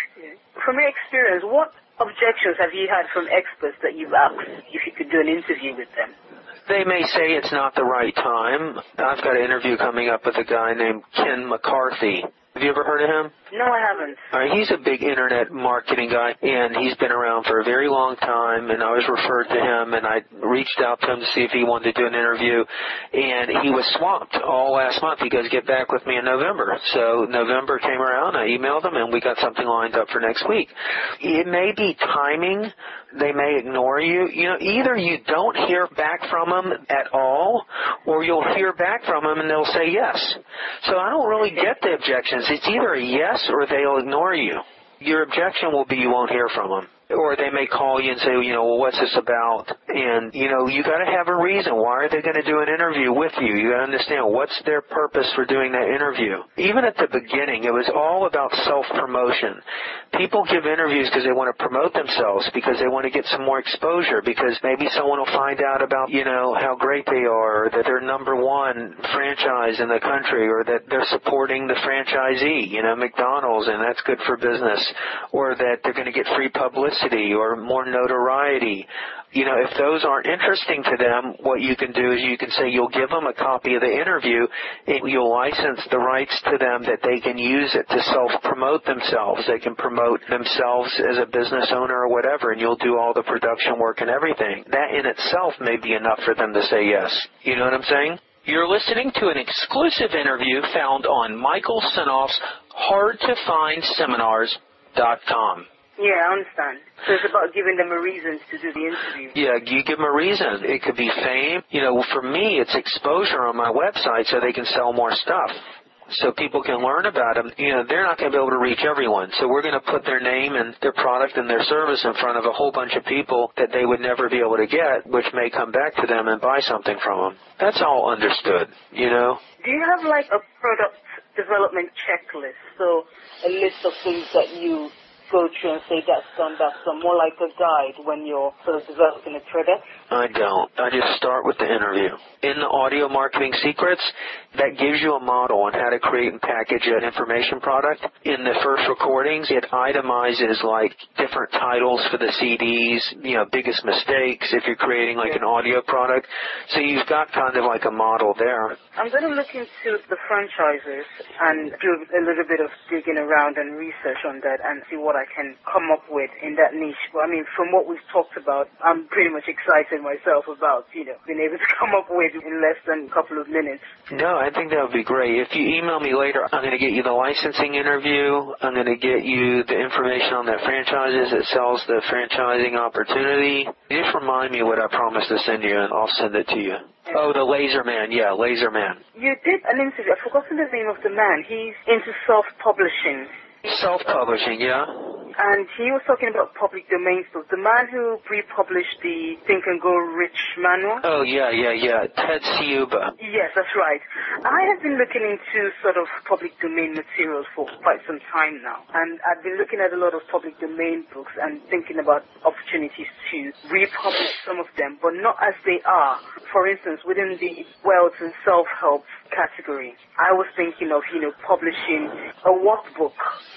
[SPEAKER 2] From your experience, what objections have you had from experts that you've asked if you could do an interview with them?
[SPEAKER 1] They may say it's not the right time. I've got an interview coming up with a guy named Ken McCarthy. Have you ever heard of him?
[SPEAKER 2] No, I haven't.
[SPEAKER 1] All right, he's a big internet marketing guy, and he's been around for a very long time, and I was referred to him, and I reached out to him to see if he wanted to do an interview, and he was swamped all last month. He goes, get back with me in November. So November came around, I emailed him, and we got something lined up for next week. It may be timing. They may ignore you. You know, either you don't hear back from them at all, or you'll hear back from them and they'll say yes. So I don't really get the objections. It's either a yes or they'll ignore you. Your objection will be you won't hear from them. Or they may call you and say, you know, well, what's this about? And, you know, you got to have a reason. Why are they going to do an interview with you? You got to understand what's their purpose for doing that interview. Even at the beginning, it was all about self-promotion. People give interviews because they want to promote themselves, because they want to get some more exposure, because maybe someone will find out about, you know, how great they are, or that they're number one franchise in the country, or that they're supporting the franchisee, you know, McDonald's, and that's good for business, or that they're going to get free publicity or more notoriety. You know, if those aren't interesting to them, what you can do is you can say you'll give them a copy of the interview and you'll license the rights to them that they can use it to self-promote themselves. They can promote themselves as a business owner or whatever, and you'll do all the production work and everything. That in itself may be enough for them to say yes. You know what I'm saying? You're listening to an exclusive interview found on Michael Senoff's hard to find seminars dot com.
[SPEAKER 2] Yeah, I understand. So it's about giving them a reason to do the interview.
[SPEAKER 1] Yeah, you give them a reason. It could be fame. You know, for me, it's exposure on my website so they can sell more stuff. So people can learn about them. You know, they're not going to be able to reach everyone. So we're going to put their name and their product and their service in front of a whole bunch of people that they would never be able to get, which may come back to them and buy something from them. That's all understood, you know.
[SPEAKER 2] Do you have like a product development checklist? So a list of things that you go through and say that's done, that's done, more like a guide when you're sort of developing a product?
[SPEAKER 1] I don't. I just start with the interview. In the Audio Marketing Secrets, that gives you a model on how to create and package an information product. In the first recordings, it itemizes like different titles for the C Ds, you know, biggest mistakes if you're creating like an audio product. So you've got kind of like a model there.
[SPEAKER 2] I'm going to look into the franchises and do a little bit of digging around and research on that and see what I can come up with in that niche. But I mean, from what we've talked about, I'm pretty much excited myself about, you know, being able to come up with in less than a couple of minutes.
[SPEAKER 1] No, I think that would be great. If you email me later, I'm going to get you the licensing interview. I'm going to get you the information on that franchises that sells the franchising opportunity. Just remind me what I promised to send you, and I'll send it to you. Oh, the Laser Man. Yeah, Laser Man.
[SPEAKER 2] You did an interview. I've forgotten the name of the man. He's into self-publishing.
[SPEAKER 1] Self-publishing, yeah.
[SPEAKER 2] And he was talking about public domain stuff. The man who republished the Think and Go Rich manual.
[SPEAKER 1] Oh, yeah, yeah, yeah. Ted Ciuba.
[SPEAKER 2] Yes, that's right. I have been looking into sort of public domain materials for quite some time now. And I've been looking at a lot of public domain books and thinking about opportunities to republish some of them, but not as they are. For instance, within the wealth and self-help category, I was thinking of, you know, publishing a workbook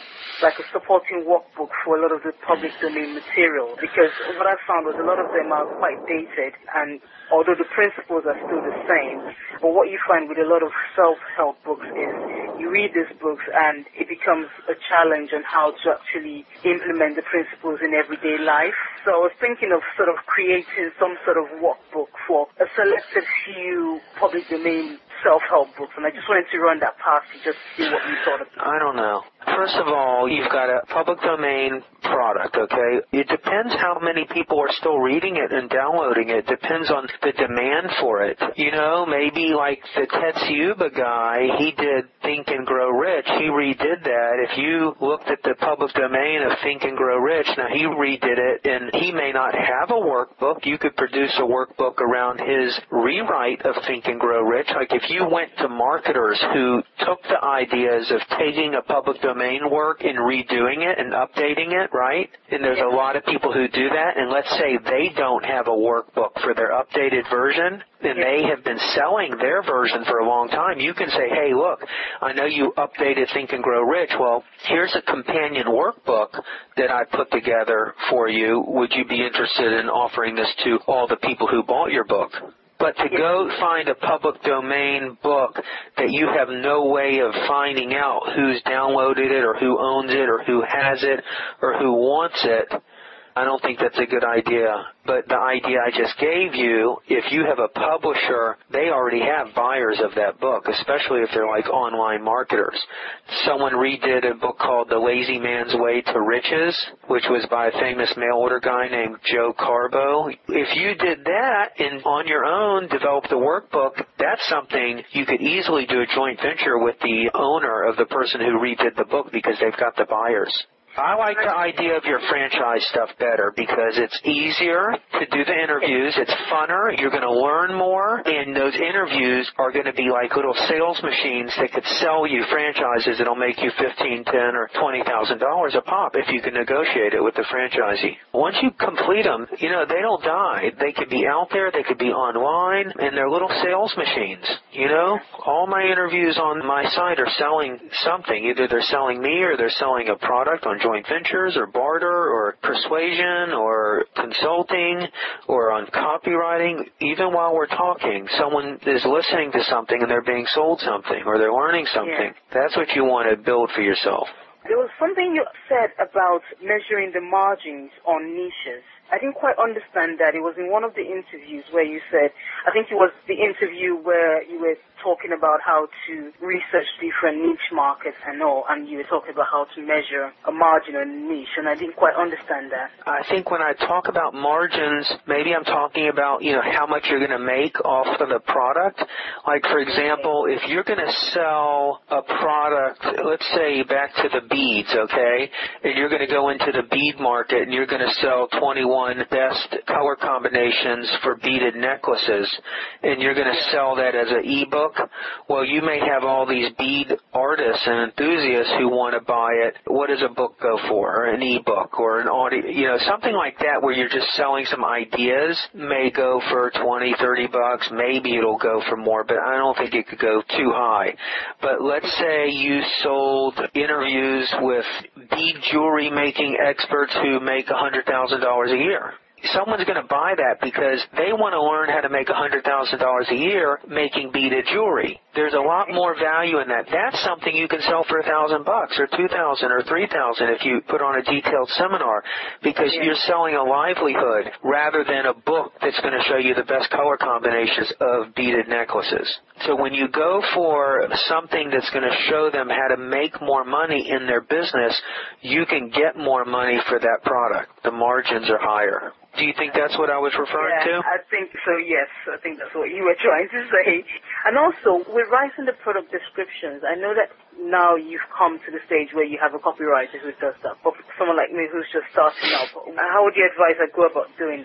[SPEAKER 2] like a supporting workbook for a lot of the public domain material, because what I found was a lot of them are quite dated, and although the principles are still the same, but what you find with a lot of self-help books is you read these books and it becomes a challenge on how to actually implement the principles in everyday life. So I was thinking of sort of creating some sort of workbook for a selected few public domain self-help books, and I just wanted to run that past you just to see what you thought of it.
[SPEAKER 1] I don't know. First of all, you've got a public domain product, okay? It depends how many people are still reading it and downloading it. It depends on the demand for it. You know, maybe like the Tetsuya guy, he did Think and Grow Rich. He redid that. If you looked at the public domain of Think and Grow Rich, now he redid it, and he may not have a workbook. You could produce a workbook around his rewrite of Think and Grow Rich. Like if you went to marketers who took the ideas of taking a public domain work and redoing it and updating it, right? And there's a lot of people who do that, and let's say they don't have a workbook for their updated version, and they have been selling their version for a long time. You can say, hey, look, I know you updated Think and Grow Rich. Well, here's a companion workbook that I put together for you. Would you be interested in offering this to all the people who bought your book? But to go find a public domain book that you have no way of finding out who's downloaded it or who owns it or who has it or who wants it, I don't think that's a good idea. But the idea I just gave you, if you have a publisher, they already have buyers of that book, especially if they're like online marketers. Someone redid a book called The Lazy Man's Way to Riches, which was by a famous mail order guy named Joe Carbo. If you did that and on your own developed a workbook, that's something you could easily do a joint venture with the owner of the person who redid the book because they've got the buyers. I like the idea of your franchise stuff better because it's easier to do the interviews. It's funner. You're going to learn more. And those interviews are going to be like little sales machines that could sell you franchises that'll make you fifteen, ten, or twenty thousand dollars a pop if you can negotiate it with the franchisee. Once you complete them, you know, they don't die. They could be out there. They could be online. And they're little sales machines. You know, all my interviews on my site are selling something. Either they're selling me or they're selling a product on joint ventures or barter or persuasion or consulting or on copywriting. Even while we're talking, someone is listening to something and they're being sold something or they're learning something. Yeah. That's what you want to build for yourself.
[SPEAKER 2] There was something you said about measuring the margins on niches. I didn't quite understand that. It was in one of the interviews where you said, I think it was the interview where you were talking about how to research different niche markets and all, and you were talking about how to measure a margin on a niche, and I didn't quite understand that.
[SPEAKER 1] I think when I talk about margins, maybe I'm talking about, you know, how much you're going to make off of the product. Like, for example, if you're going to sell a product, let's say back to the beads, okay, and you're going to go into the bead market and you're going to sell twenty-one best color combinations for beaded necklaces, and you're going to sell that as an ebook. Well, you may have all these bead artists and enthusiasts who want to buy it. What does a book go for? An ebook or an audio, you know, something like that where you're just selling some ideas may go for twenty, thirty bucks. Maybe it'll go for more, but I don't think it could go too high. But let's say you sold interviews with bead jewelry making experts who make one hundred thousand dollars a year. Someone's going to buy that because they want to learn how to make one hundred thousand dollars a year making beaded jewelry. There's a lot more value in that. That's something you can sell for a thousand bucks or two thousand or three thousand if you put on a detailed seminar, because yeah. you're selling a livelihood rather than a book that's going to show you the best color combinations of beaded necklaces. So when you go for something that's going to show them how to make more money in their business, you can get more money for that product. The margins are higher. Do you think that's what I was referring
[SPEAKER 2] yeah,
[SPEAKER 1] to?
[SPEAKER 2] I think so, yes. I think that's what you were trying to say. And also, with writing the product descriptions, I know that now you've come to the stage where you have a copywriter who does that. But for someone like me who's just starting out, how would you advise I go about doing that?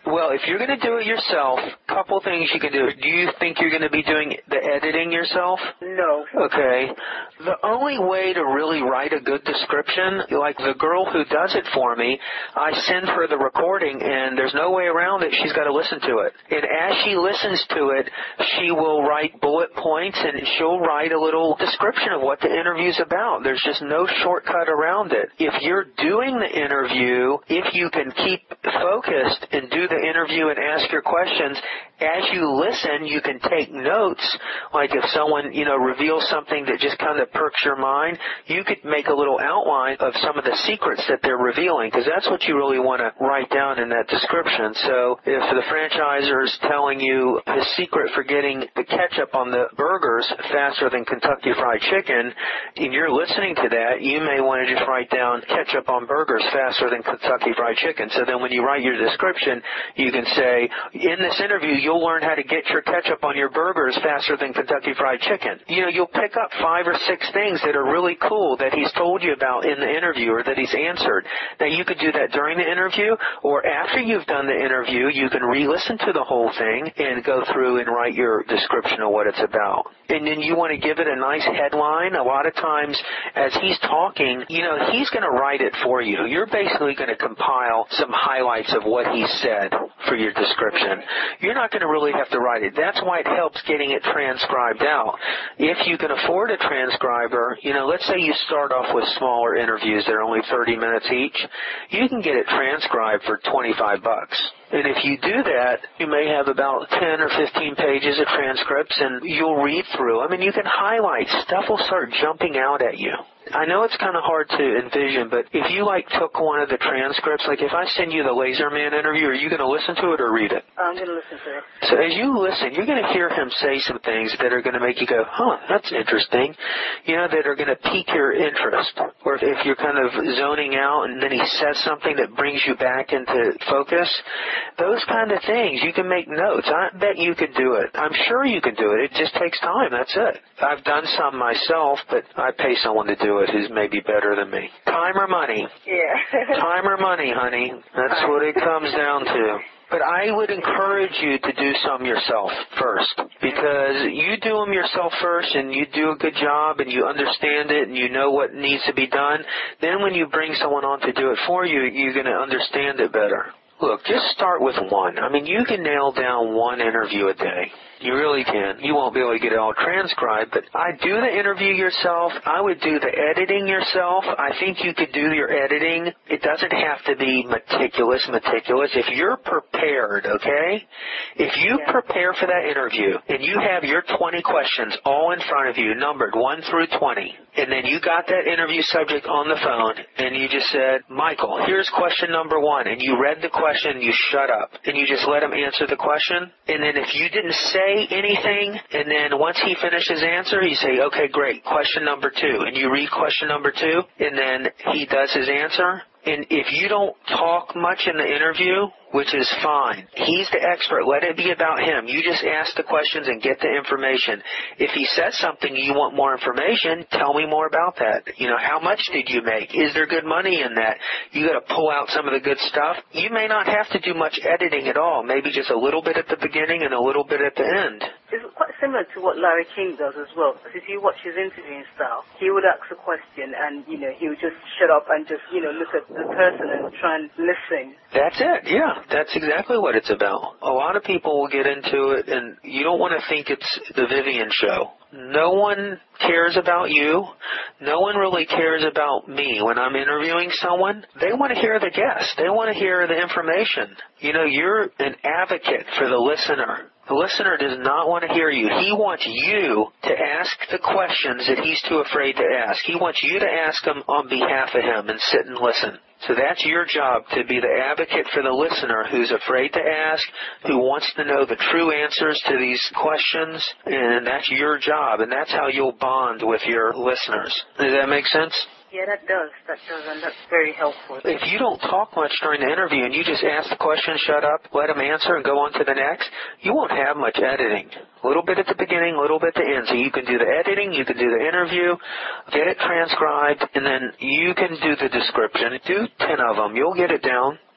[SPEAKER 1] Well, if you're going to do it yourself, a couple things you can do. Do you think you're going to be doing the editing yourself?
[SPEAKER 2] No.
[SPEAKER 1] Okay. The only way to really write a good description, like the girl who does it for me, I send her the recording, and there's no way around it. She's got to listen to it. And as she listens to it, she will write bullet points, and she'll write a little description of what the interview's about. There's just no shortcut around it. If you're doing the interview, if you can keep focused and do the interview and ask your questions, as you listen, you can take notes. Like if someone, you know, reveals something that just kind of perks your mind, you could make a little outline of some of the secrets that they're revealing, because that's what you really want to write down in that description. So if the franchisor is telling you his secret for getting the ketchup on the burgers faster than Kentucky Fried Chicken, and you're listening to that, you may want to just write down ketchup on burgers faster than Kentucky Fried Chicken. So then when you write your description, you can say, in this interview, you'll learn how to get your ketchup on your burgers faster than Kentucky Fried Chicken. You know, you'll pick up five or six things that are really cool that he's told you about in the interview or that he's answered. Now, you could do that during the interview, or after you've done the interview, you can re-listen to the whole thing and go through and write your description of what it's about. And then you want to give it a nice headline. A lot of times, as he's talking, you know, he's going to write it for you. You're basically going to compile some highlights of what he said for your description. You're not going to really have to write it. That's why it helps getting it transcribed out. If you can afford a transcriber, you know, let's say you start off with smaller interviews that are only thirty minutes each, you can get it transcribed for twenty-five bucks. And if you do that, you may have about ten or fifteen pages of transcripts, and you'll read through them, and you can highlight. Stuff will start jumping out at you. I know it's kind of hard to envision, but if you, like, took one of the transcripts, like if I send you the Laserman interview, are you going to listen to it or read it?
[SPEAKER 2] I'm going to listen to it.
[SPEAKER 1] So as you listen, you're going to hear him say some things that are going to make you go, huh, that's interesting, you know, that are going to pique your interest. Or if, if you're kind of zoning out and then he says something that brings you back into focus, those kind of things, you can make notes. I bet you could do it. I'm sure you can do it. It just takes time. That's it. I've done some myself, but I pay someone to do it who's maybe better than me. Time or money?
[SPEAKER 2] Yeah.
[SPEAKER 1] Time or money, honey. That's what it comes down to. But I would encourage you to do some yourself first, because you do them yourself first and you do a good job and you understand it and you know what needs to be done. Then when you bring someone on to do it for you, you're going to understand it better. Look, just start with one. I mean, you can nail down one interview a day. You really can. You won't be able to get it all transcribed, but I do the interview yourself. I would do the editing yourself. I think you could do your editing. It doesn't have to be meticulous, meticulous. If you're prepared, okay? If you
[SPEAKER 2] yeah.
[SPEAKER 1] prepare for that interview and you have your twenty questions all in front of you, numbered one through twenty, and then you got that interview subject on the phone and you just said, Michael, here's question number one, and you read the question, you shut up, and you just let him answer the question, and then if you didn't say anything, and then once he finished his answer, you say, okay, great, question number two, and you read question number two, and then he does his answer. And if you don't talk much in the interview, which is fine, he's the expert. Let it be about him. You just ask the questions and get the information. If he says something you want more information, tell me more about that. You know, how much did you make? Is there good money in that? You got to pull out some of the good stuff. You may not have to do much editing at all. Maybe just a little bit at the beginning and a little bit at the end.
[SPEAKER 2] It's quite similar to what Larry King does as well. Because if you watch his interviewing style, he would ask a question and, you know, he would just shut up and just, you know, look at the person and try and listen.
[SPEAKER 1] That's it, yeah. That's exactly what it's about. A lot of people will get into it, and you don't want to think it's the Vivian show. No one cares about you. No one really cares about me. When I'm interviewing someone, they want to hear the guest. They want to hear the information. You know, you're an advocate for the listener. The listener does not want to hear you. He wants you to ask the questions that he's too afraid to ask. He wants you to ask them on behalf of him and sit and listen. So that's your job, to be the advocate for the listener who's afraid to ask, who wants to know the true answers to these questions, and that's your job, and that's how you'll bond with your listeners. Does that make sense?
[SPEAKER 2] Yeah, that does. That does, and that's very helpful.
[SPEAKER 1] If you don't talk much during the interview and you just ask the question, shut up, let them answer, and go on to the next, you won't have much editing. A little bit at the beginning, a little bit at the end. So you can do the editing, you can do the interview, get it transcribed, and then you can do the description. Do ten of them. You'll get it down.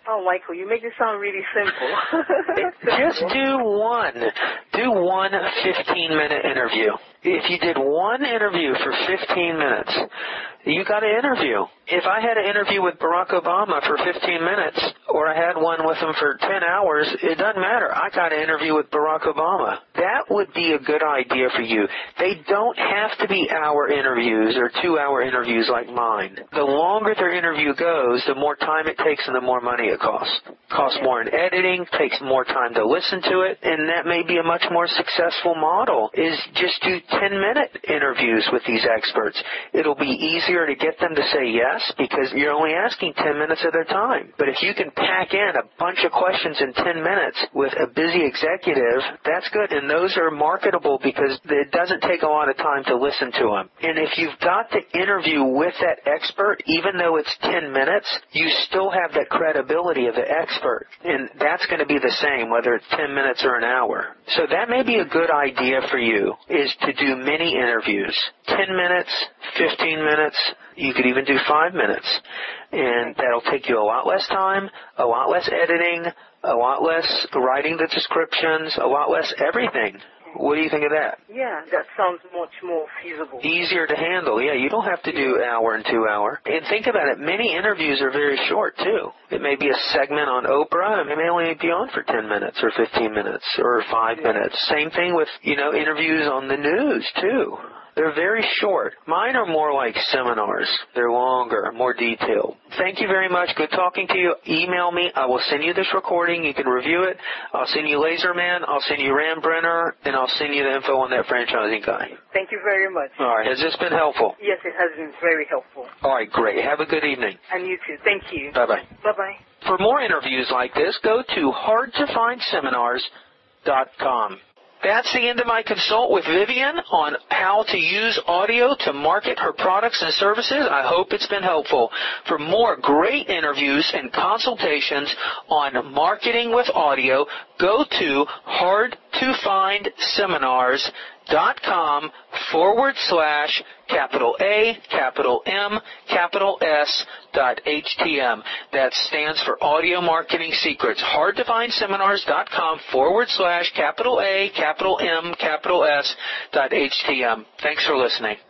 [SPEAKER 2] Oh, Michael, you make it sound really simple.
[SPEAKER 1] Just do one. Do one fifteen-minute interview. If you did one interview for fifteen minutes, you got an interview. If I had an interview with Barack Obama for fifteen minutes, or I had one with him for ten hours, it doesn't matter. I got an interview with Barack Obama. That would be a good idea for you. They don't have to be hour interviews or two-hour interviews like mine. The longer their interview goes, the more time it takes and the more money it costs. Costs more in editing, takes more time to listen to it, and that may be a much more successful model, is just do ten-minute interviews with these experts. It'll be easier to get them to say yes because you're only asking ten minutes of their time. But if you can pack in a bunch of questions in ten minutes with a busy executive, that's good. And those are marketable because it doesn't take a lot of time to listen to them. And if you've got the interview with that expert, even though it's ten minutes, you still have that credibility of the expert. And that's going to be the same whether it's ten minutes or an hour. So that may be a good idea for you, is to do mini interviews. ten minutes, fifteen minutes, you could even do five minutes. And that'll take you a lot less time, a lot less editing, a lot less writing the descriptions, a lot less everything. What do you think of that?
[SPEAKER 2] Yeah, that sounds much more feasible.
[SPEAKER 1] Easier to handle. Yeah, you don't have to do hour and two hour. And think about it, many interviews are very short, too. It may be a segment on Oprah, and it may only be on for ten minutes or fifteen minutes or five yeah. minutes. Same thing with, you know, interviews on the news, too. They're very short. Mine are more like seminars. They're longer, more detailed. Thank you very much. Good talking to you. Email me. I will send you this recording. You can review it. I'll send you Laserman. I'll send you Ram Brenner. And I'll send you the info on that franchising guy.
[SPEAKER 2] Thank you very much.
[SPEAKER 1] All right. Has this been helpful?
[SPEAKER 2] Yes, it has been very helpful.
[SPEAKER 1] All right. Great. Have a good evening.
[SPEAKER 2] And you too. Thank you.
[SPEAKER 1] Bye-bye.
[SPEAKER 2] Bye-bye.
[SPEAKER 1] For more interviews like this, go to hard to find seminars dot com. That's the end of my consult with Vivian on how to use audio to market her products and services. I hope it's been helpful. For more great interviews and consultations on marketing with audio, go to hard to find seminars dot com forward slash capital A, capital M, capital S dot H T M. That stands for Audio Marketing Secrets. hard to find seminars dot com forward slash capital A, capital M, capital S dot H T M. Thanks for listening.